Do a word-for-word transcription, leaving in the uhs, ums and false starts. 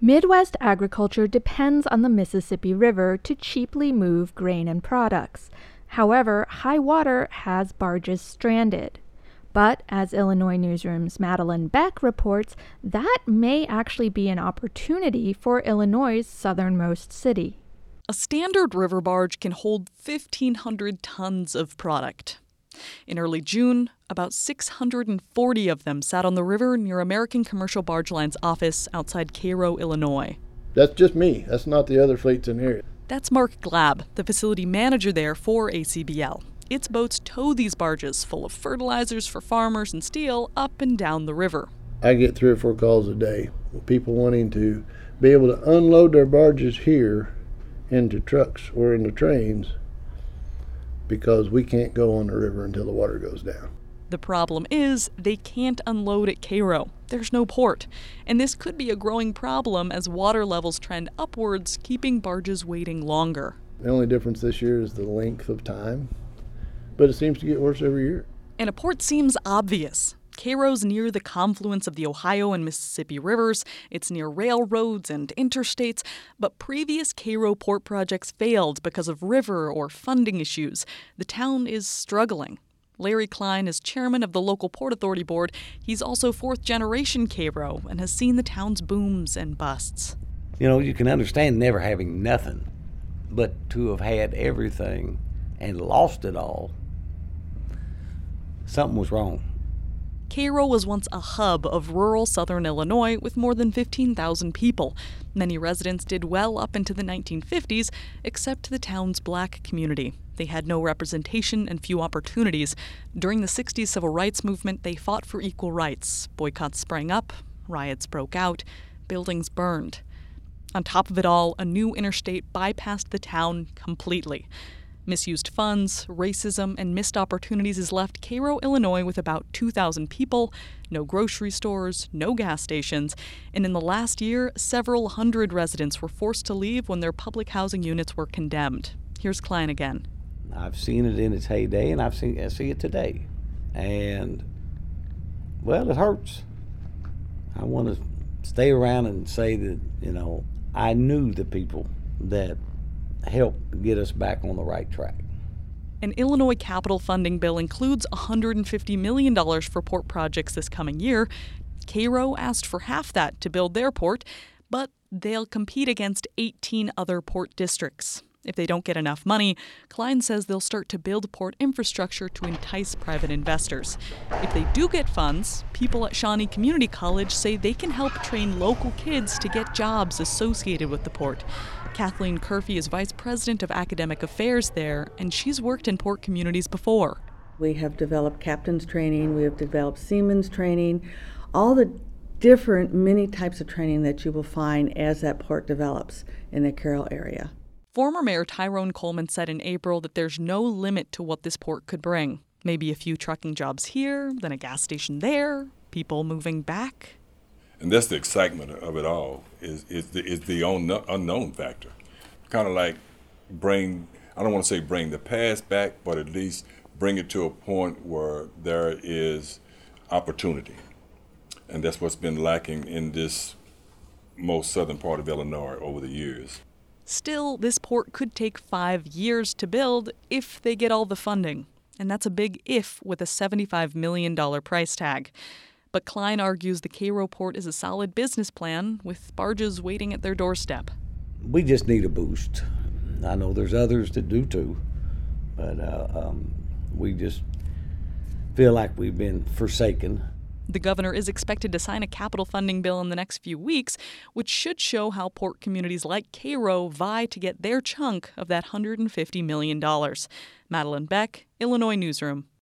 Midwest agriculture depends on the Mississippi River to cheaply move grain and products. However, high water has barges stranded. But, as Illinois Newsroom's Madeline Beck reports, that may actually be an opportunity for Illinois' southernmost city. A standard river barge can hold fifteen hundred tons of product. In early June, about six hundred forty of them sat on the river near American Commercial Barge Line's office outside Cairo, Illinois. That's just me. That's not the other fleets in here. That's Mark Glab, the facility manager there for A C B L. Its boats tow these barges full of fertilizers for farmers and steel up and down the river. I get three or four calls a day with people wanting to be able to unload their barges here into trucks or into trains because we can't go on the river until the water goes down. The problem is they can't unload at Cairo. There's no port. And this could be a growing problem as water levels trend upwards, keeping barges waiting longer. The only difference this year is the length of time, but it seems to get worse every year. And a port seems obvious. Cairo's near the confluence of the Ohio and Mississippi rivers. It's near railroads and interstates. But previous Cairo port projects failed because of river or funding issues. The town is struggling. Larry Klein is chairman of the local Port Authority Board. He's also fourth-generation Cairo and has seen the town's booms and busts. You know, you can understand never having nothing, but to have had everything and lost it all, something was wrong. Cairo was once a hub of rural southern Illinois with more than fifteen thousand people. Many residents did well up into the nineteen fifties, except the town's black community. They had no representation and few opportunities. During the sixties civil rights movement, they fought for equal rights. Boycotts sprang up, riots broke out, buildings burned. On top of it all, a new interstate bypassed the town completely. Misused funds, racism, and missed opportunities has left Cairo, Illinois with about two thousand people, no grocery stores, no gas stations, and in the last year, several hundred residents were forced to leave when their public housing units were condemned. Here's Klein again. I've seen it in its heyday, and I've seen I see it today. And, well, it hurts. I want to stay around and say that, you know, I knew the people that help get us back on the right track. An Illinois capital funding bill includes one hundred fifty million dollars for port projects this coming year. Cairo asked for half that to build their port, but they'll compete against eighteen other port districts. If they don't get enough money, Klein says they'll start to build port infrastructure to entice private investors. If they do get funds, people at Shawnee Community College say they can help train local kids to get jobs associated with the port. Kathleen Curfey is vice president of academic affairs there, and she's worked in port communities before. We have developed captain's training, we have developed seaman's training, all the different many types of training that you will find as that port develops in the Carroll area. Former Mayor Tyrone Coleman said in April that there's no limit to what this port could bring. Maybe a few trucking jobs here, then a gas station there, people moving back. And that's the excitement of it all, is, is the, is the unknown, unknown factor. Kind of like bring, I don't want to say bring the past back, but at least bring it to a point where there is opportunity. And that's what's been lacking in this most southern part of Illinois over the years. Still, this port could take five years to build if they get all the funding. And that's a big if with a seventy-five million dollars price tag. But Klein argues the Cairo port is a solid business plan with barges waiting at their doorstep. We just need a boost. I know there's others that do too, but uh, um, we just feel like we've been forsaken. The governor is expected to sign a capital funding bill in the next few weeks, which should show how port communities like Cairo vie to get their chunk of that one hundred fifty million dollars. Madeline Beck, Illinois Newsroom.